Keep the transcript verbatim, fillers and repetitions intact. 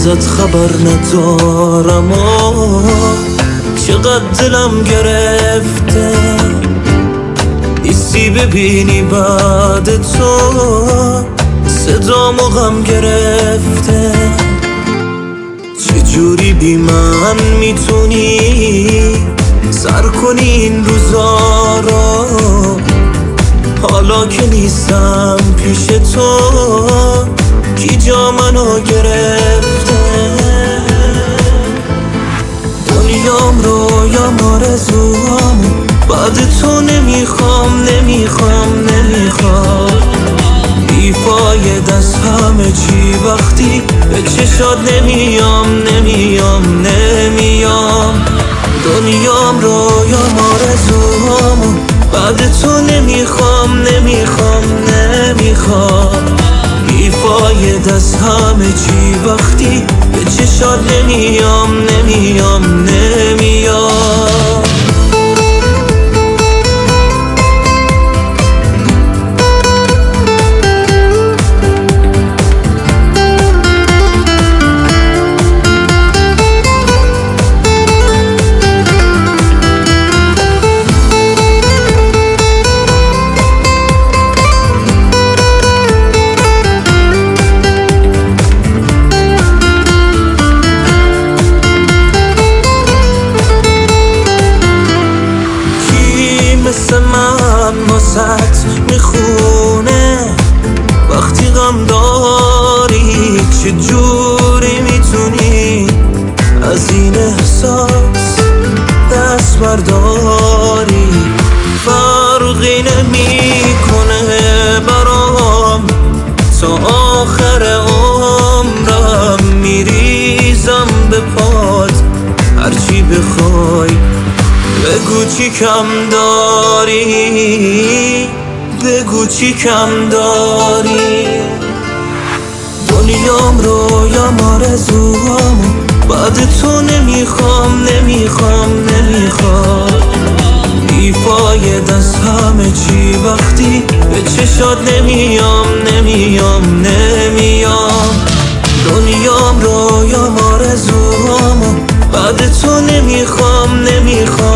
ازت خبر ندارم و چقدر دلم گرفته ایستی ببینی بعد تو صدامو غم گرفته. چجوری بی من میتونی سر کنی این روزا رو حالا که نیستم پیش تو کی جا منو گرفته. دنیام رویام آرزوام بعد تو نمیخوام نمیخوام نمیخوام بیفاید از همه چی وقتی به چشات نمیام نمیام نمیام. دنیام رویام آرزوام بعد تو نمیخوام نمیخوام نمیخوام بیفاید از همه چی وقتی به چشات نمیام نمیام نمیام. مثل من واسط میخونه وقتی غم داری چجوری میتونی از این احساس دست برداری. فرقی نمیکنه برام تا آخر عمرم میریزم به پات هرچی بخوای بگو چی کم داری بگو چی کم داری. دنیام رویام آرزوام بعد تو نمیخوام نمیخوام نمیخوام بیفاید از همه چی وقتی به چشات نمیام نمیام نمیام. دنیام رویام آرزوام بعد تو نمیخوام نمیخوام